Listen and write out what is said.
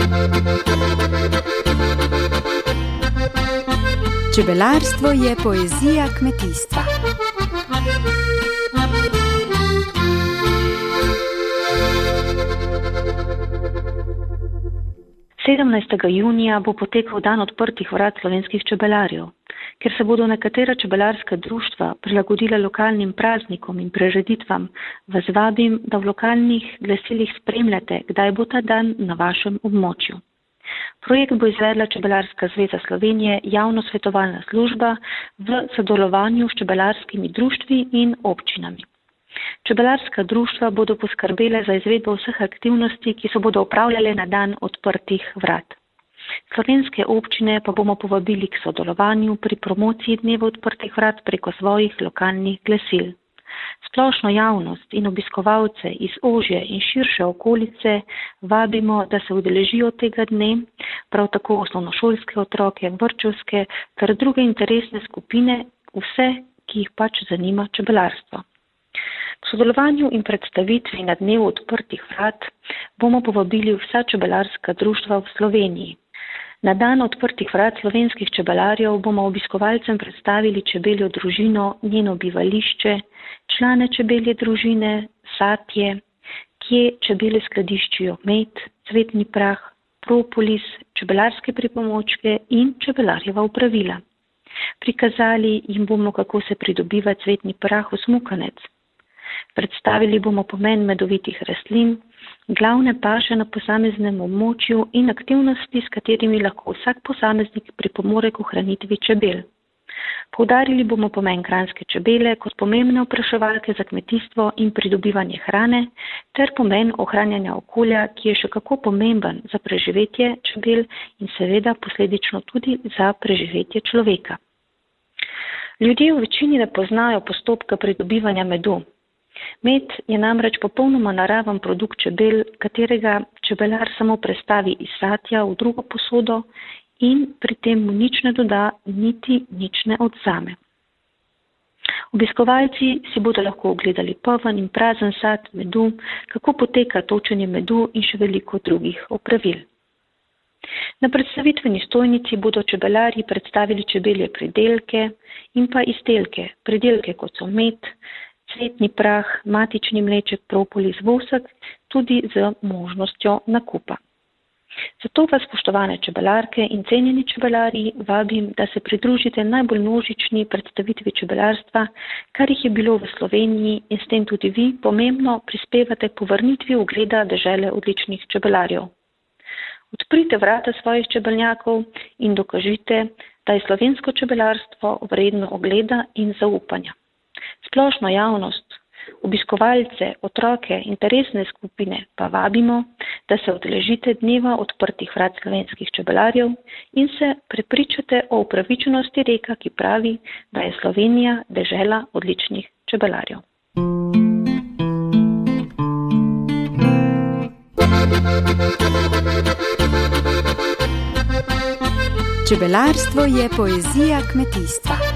Čebelarstvo je poezija kmetijstva. Junija bo potekal dan odprtih vrat slovenskih čebelarjev. Ker se bodo nekatera čebelarska društva prilagodila lokalnim praznikom in prireditvam, vas vabim, da v lokalnih glasilih spremljate, kdaj bo ta dan na vašem območju. Projekt bo izvedla Čebelarska zveza Slovenije, javno svetovalna služba v sodelovanju s čebelarskimi društvi in občinami. Čebelarska društva bodo poskrbele za izvedbo vseh aktivnosti, ki se bodo opravljale na dan odprtih vrat. Slovenske občine pa bomo povabili k sodelovanju pri promociji dneva odprtih vrat preko svojih lokalnih glasil. Splošno javnost in obiskovalce iz ožje in širše okolice vabimo, da se udeležijo tega dne, prav tako osnovnošolske otroke, vrtčevske ter druge interesne skupine, vse, ki jih pač zanima čebelarstvo. K sodelovanju in predstavitvi na dnevu odprtih vrat bomo povabili vsa čebelarska društva v Sloveniji. Na dan odprtih vrat slovenskih čebelarjev bomo obiskovalcem predstavili čebeljo družino, njeno bivališče, člane čebelje družine, satje, kje čebele skladiščijo med, cvetni prah, propolis, čebelarske pripomočke in čebelarjeva opravila. Prikazali jim bomo, kako se pridobiva cvetni prah v smukanec. Predstavili bomo pomen medovitih rastlin, glavne paše na posameznem območju in aktivnosti, s katerimi lahko vsak posameznik pripomore k ohranitvi čebel. Poudarili bomo pomen kranjske čebele kot pomembne opraševalke za kmetijstvo in pridobivanje hrane ter pomen ohranjanja okolja, ki je še kako pomemben za preživetje čebel in seveda posledično tudi za preživetje človeka. Ljudje v večini ne poznajo postopka pridobivanja medu. Med je namreč popolnoma naraven produkt čebel, katerega čebelar samo prestavi iz satja v drugo posodo in pri tem mu nič ne doda, niti nič ne odzame. Obiskovalci si bodo lahko ogledali poln in prazen sad medu, kako poteka točenje medu in še veliko drugih opravil. Na predstavitveni stojnici bodo čebelarji predstavili čebelje pridelke in pa izdelke, pridelke kot so med, cvetni prah, matični mleček, propolis, vosek, tudi z možnostjo nakupa. Zato vas, spoštovane čebelarke in cenjeni čebelarji, vabim, da se pridružite najbolj množični predstavitvi čebelarstva, kar jih je bilo v Sloveniji in s tem tudi vi pomembno prispevate k povrnitvi ugleda dežele odličnih čebelarjev. Odprite vrata svojih čebelnjakov in dokažite, da je slovensko čebelarstvo vredno ogleda in zaupanja. Splošno javnost, obiskovalce, otroke, interesne skupine pa vabimo, da se udeležite dneva odprtih vrat slovenskih čebelarjev in se prepričate o upravičenosti reka, ki pravi, da je Slovenija dežela odličnih čebelarjev. Čebelarstvo je poezija kmetijstva.